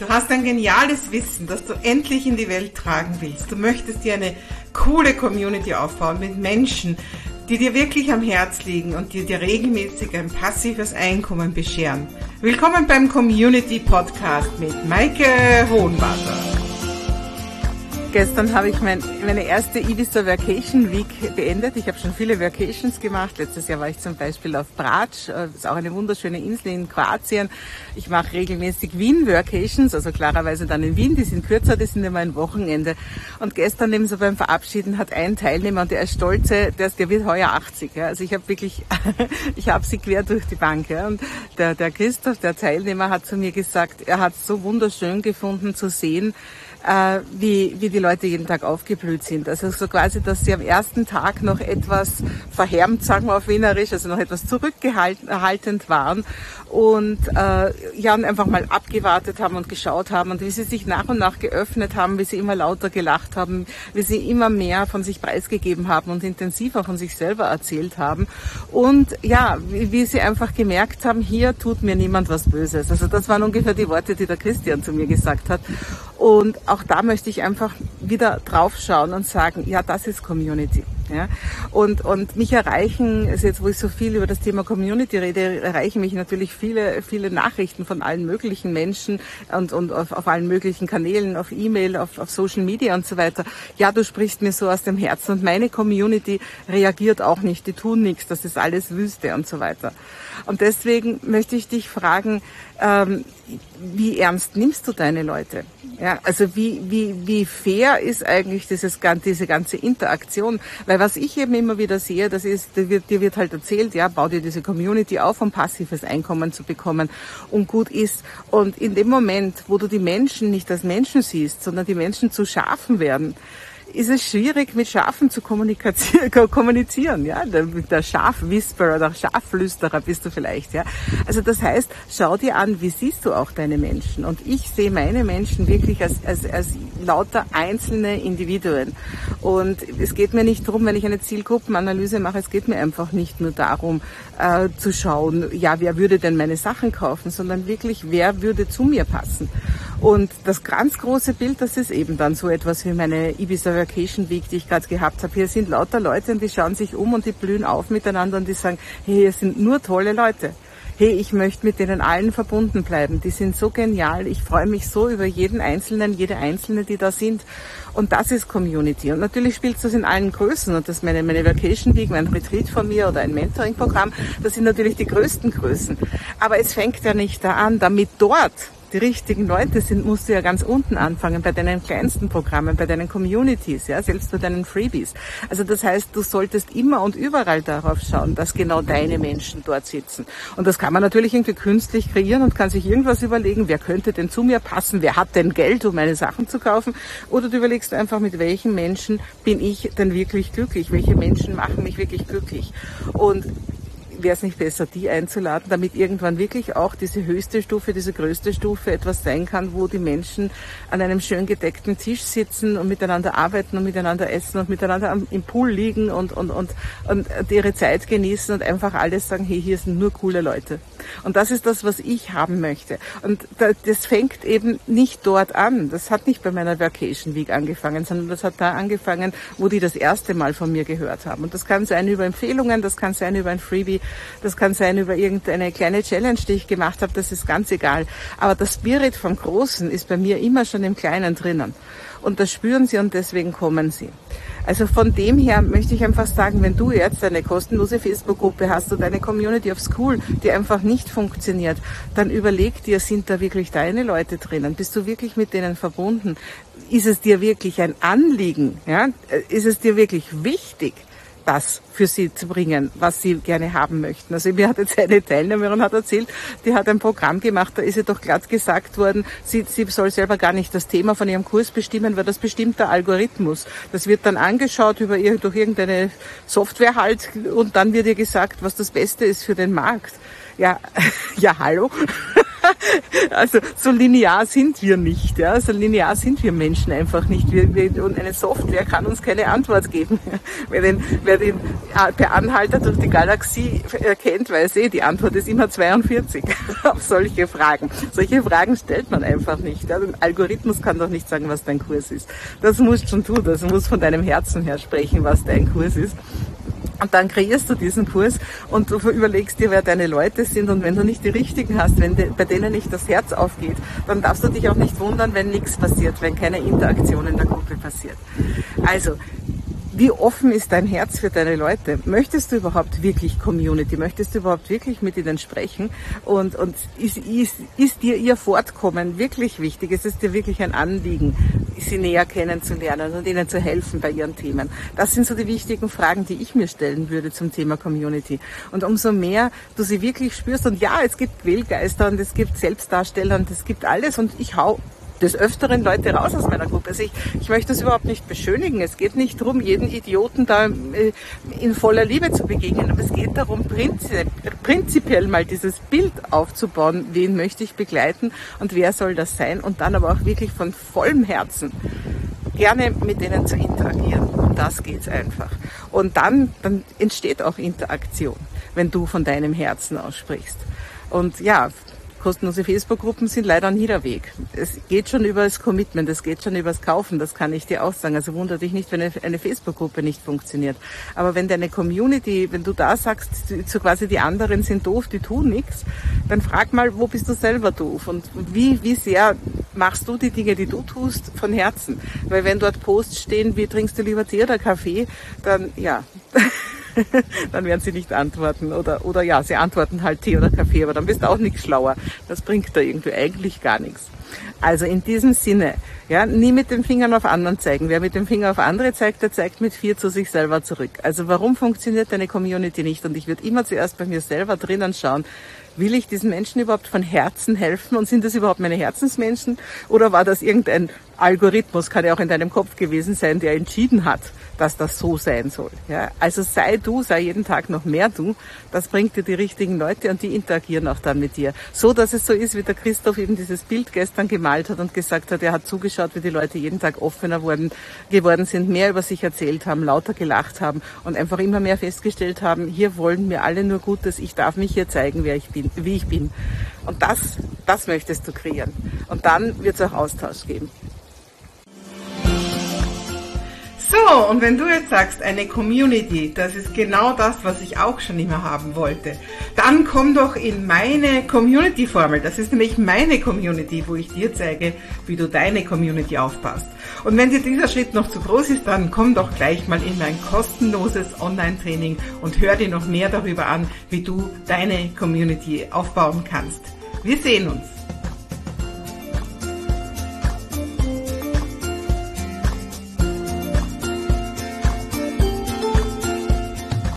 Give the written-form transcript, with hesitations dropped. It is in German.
Du hast ein geniales Wissen, das du endlich in die Welt tragen willst. Du möchtest dir eine coole Community aufbauen mit Menschen, die dir wirklich am Herz liegen und die dir regelmäßig ein passives Einkommen bescheren. Willkommen beim Community Podcast mit Maike Hohenwarter. Gestern habe ich meine erste Ibiza Vacation Week beendet. Ich habe schon viele Vacations gemacht. Letztes Jahr war ich zum Beispiel auf Brač, das ist auch eine wunderschöne Insel in Kroatien. Ich mache regelmäßig Wien Vacations, also klarerweise dann in Wien. Die sind kürzer, die sind immer ein Wochenende. Und gestern eben so beim Verabschieden hat ein Teilnehmer, und der ist stolze, der wird heuer 80. Ja. Also ich habe wirklich, ich habe sie quer durch die Bank. Ja. Und der Christoph, der Teilnehmer, hat zu mir gesagt, er hat es so wunderschön gefunden zu sehen, wie die Leute jeden Tag aufgeblüht sind. Also so quasi, dass sie am ersten Tag noch etwas verhärmt, sagen wir auf Wienerisch, also noch etwas zurückhaltend waren und und einfach mal abgewartet haben und geschaut haben und wie sie sich nach und nach geöffnet haben, wie sie immer lauter gelacht haben, wie sie immer mehr von sich preisgegeben haben und intensiver von sich selber erzählt haben und ja, wie sie einfach gemerkt haben, hier tut mir niemand was Böses. Also das waren ungefähr die Worte, die der Christian zu mir gesagt hat. Und auch da möchte ich einfach wieder draufschauen und sagen, ja, das ist Community. Ja, und mich erreichen, also jetzt wo ich so viel über das Thema Community rede, erreichen mich natürlich viele Nachrichten von allen möglichen Menschen und auf allen möglichen Kanälen, auf E-Mail, auf Social Media und so weiter. Ja, du sprichst mir so aus dem Herzen und meine Community reagiert auch nicht, die tun nichts, das ist alles Wüste und so weiter. Und deswegen möchte ich dich fragen, wie ernst nimmst du deine Leute? Ja, also wie fair ist eigentlich diese ganze Interaktion? Weil was ich eben immer wieder sehe, das ist, dir wird halt erzählt, ja, bau dir diese Community auf, um passives Einkommen zu bekommen und gut ist. Und in dem Moment, wo du die Menschen nicht als Menschen siehst, sondern die Menschen zu Schafen werden, ist es schwierig, mit Schafen zu kommunizieren, ja. Der Schafwhisperer oder Schaflüsterer bist du vielleicht, ja. Also das heißt, schau dir an, wie siehst du auch deine Menschen? Und ich sehe meine Menschen wirklich als lauter einzelne Individuen. Und es geht mir nicht darum, wenn ich eine Zielgruppenanalyse mache, es geht mir einfach nicht nur darum, zu schauen, ja, wer würde denn meine Sachen kaufen, sondern wirklich, wer würde zu mir passen? Und das ganz große Bild, das ist eben dann so etwas wie meine Ibiza Vacation Week, die ich gerade gehabt habe. Hier sind lauter Leute und die schauen sich um und die blühen auf miteinander und die sagen, hey, hier sind nur tolle Leute. Hey, ich möchte mit denen allen verbunden bleiben. Die sind so genial. Ich freue mich so über jeden Einzelnen, jede Einzelne, die da sind. Und das ist Community. Und natürlich spielt das in allen Größen. Und das meine Vacation Week, mein Retreat von mir oder ein Mentoring-Programm, das sind natürlich die größten Größen. Aber es fängt ja nicht da an, damit dort die richtigen Leute sind, musst du ja ganz unten anfangen, bei deinen kleinsten Programmen, bei deinen Communities, ja, selbst bei deinen Freebies. Also das heißt, du solltest immer und überall darauf schauen, dass genau deine Menschen dort sitzen. Und das kann man natürlich irgendwie künstlich kreieren und kann sich irgendwas überlegen, wer könnte denn zu mir passen, wer hat denn Geld, um meine Sachen zu kaufen. Oder du überlegst einfach, mit welchen Menschen bin ich denn wirklich glücklich, welche Menschen machen mich wirklich glücklich. Und wäre es nicht besser, die einzuladen, damit irgendwann wirklich auch diese höchste Stufe, diese größte Stufe etwas sein kann, wo die Menschen an einem schön gedeckten Tisch sitzen und miteinander arbeiten und miteinander essen und miteinander im Pool liegen und ihre Zeit genießen und einfach alles sagen, hey, hier sind nur coole Leute. Und das ist das, was ich haben möchte. Und das fängt eben nicht dort an. Das hat nicht bei meiner Vacation Week angefangen, sondern das hat da angefangen, wo die das erste Mal von mir gehört haben. Und das kann sein über Empfehlungen, das kann sein über ein Freebie, das kann sein über irgendeine kleine Challenge, die ich gemacht habe, das ist ganz egal. Aber das Spirit vom Großen ist bei mir immer schon im Kleinen drinnen. Und das spüren sie und deswegen kommen sie. Also von dem her möchte ich einfach sagen, wenn du jetzt eine kostenlose Facebook-Gruppe hast oder eine Community of School, die einfach nicht funktioniert, dann überleg dir, sind da wirklich deine Leute drinnen? Bist du wirklich mit denen verbunden? Ist es dir wirklich ein Anliegen? Ja? Ist es dir wirklich wichtig, das für sie zu bringen, was sie gerne haben möchten. Also mir hat jetzt eine Teilnehmerin hat erzählt, die hat ein Programm gemacht, da ist ihr doch glatt gesagt worden, sie soll selber gar nicht das Thema von ihrem Kurs bestimmen, weil das bestimmt der Algorithmus. Das wird dann angeschaut durch irgendeine Software halt und dann wird ihr gesagt, was das Beste ist für den Markt. Ja, ja, hallo. Also so linear sind wir nicht, ja. So linear sind wir Menschen einfach nicht. Und eine Software kann uns keine Antwort geben. Wer den per Anhalter durch die Galaxie kennt, weiß die Antwort ist immer 42 auf solche Fragen. Solche Fragen stellt man einfach nicht. Ja. Ein Algorithmus kann doch nicht sagen, was dein Kurs ist. Das musst schon tun, das muss von deinem Herzen her sprechen, was dein Kurs ist. Und dann kreierst du diesen Kurs und du überlegst dir, wer deine Leute sind, und wenn du nicht die richtigen hast, bei denen nicht das Herz aufgeht, dann darfst du dich auch nicht wundern, wenn nichts passiert, wenn keine Interaktion in der Gruppe passiert. Also, wie offen ist dein Herz für deine Leute? Möchtest du überhaupt wirklich Community? Möchtest du überhaupt wirklich mit ihnen sprechen? Und ist dir ihr Fortkommen wirklich wichtig? Ist es dir wirklich ein Anliegen, sie näher kennenzulernen und ihnen zu helfen bei ihren Themen? Das sind so die wichtigen Fragen, die ich mir stellen würde zum Thema Community. Und umso mehr du sie wirklich spürst, und ja, es gibt Quälgeister und es gibt Selbstdarsteller und es gibt alles, und ich hau des Öfteren Leute raus aus meiner Gruppe. Also ich möchte das überhaupt nicht beschönigen. Es geht nicht darum, jeden Idioten da in voller Liebe zu begegnen, aber es geht darum, prinzipiell mal dieses Bild aufzubauen, wen möchte ich begleiten und wer soll das sein, und dann aber auch wirklich von vollem Herzen gerne mit denen zu interagieren. Und das geht's einfach. Und dann entsteht auch Interaktion, wenn du von deinem Herzen aussprichst. Und ja, kostenlose Facebook-Gruppen sind leider ein Niederweg. Es geht schon über das Commitment, es geht schon über das Kaufen, das kann ich dir auch sagen. Also wundere dich nicht, wenn eine Facebook-Gruppe nicht funktioniert. Aber wenn deine Community, wenn du da sagst, so quasi die anderen sind doof, die tun nichts, dann frag mal, wo bist du selber doof? Und wie sehr machst du die Dinge, die du tust, von Herzen? Weil wenn dort Posts stehen, wie trinkst du lieber Tee oder Kaffee, dann ja... dann werden sie nicht antworten, oder ja, sie antworten halt Tee oder Kaffee, aber dann bist du auch nicht schlauer. Das bringt da irgendwie eigentlich gar nichts. Also in diesem Sinne, ja, nie mit den Fingern auf anderen zeigen. Wer mit dem Finger auf andere zeigt, der zeigt mit 4 zu sich selber zurück. Also warum funktioniert deine Community nicht? Und ich würde immer zuerst bei mir selber drinnen schauen, will ich diesen Menschen überhaupt von Herzen helfen, und sind das überhaupt meine Herzensmenschen, oder war das irgendein Algorithmus, kann ja auch in deinem Kopf gewesen sein, der entschieden hat, dass das so sein soll. Ja, also sei jeden Tag noch mehr du, das bringt dir die richtigen Leute und die interagieren auch dann mit dir. So, dass es so ist, wie der Christoph eben dieses Bild gestern gemalt hat und gesagt hat, er hat zugeschaut, wie die Leute jeden Tag offener geworden sind, mehr über sich erzählt haben, lauter gelacht haben und einfach immer mehr festgestellt haben, hier wollen mir alle nur Gutes, ich darf mich hier zeigen, wer ich bin, wie ich bin. Und das möchtest du kreieren. Und dann wird es auch Austausch geben. So, und wenn du jetzt sagst, eine Community, das ist genau das, was ich auch schon immer haben wollte, dann komm doch in meine Community-Formel. Das ist nämlich meine Community, wo ich dir zeige, wie du deine Community aufbaust. Und wenn dir dieser Schritt noch zu groß ist, dann komm doch gleich mal in mein kostenloses Online-Training und hör dir noch mehr darüber an, wie du deine Community aufbauen kannst. Wir sehen uns.